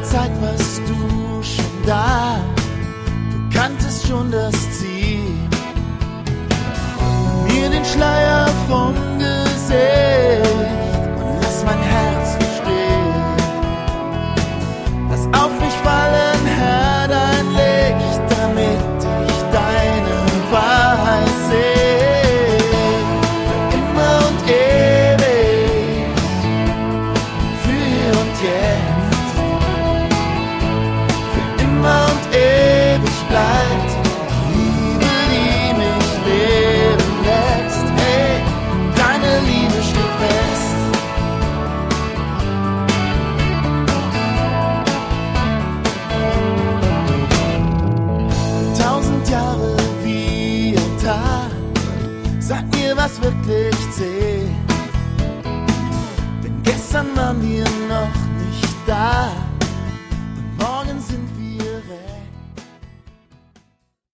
Zeit warst du schon da, du kanntest schon das Ziel, mir den Schleier vom Gesicht und lass mein Herz verstehen. Lass auf mich fallen, Herr, dein Licht, damit ich deine Wahrheit sehe. Für immer und ewig, für hier und jetzt, für immer und ewig bleibt die Liebe, die mich leben lässt. Hey, deine Liebe steht fest. Tausend Jahre wie ein Tag, sag mir, was wirklich zählt, denn gestern waren wir noch nicht da.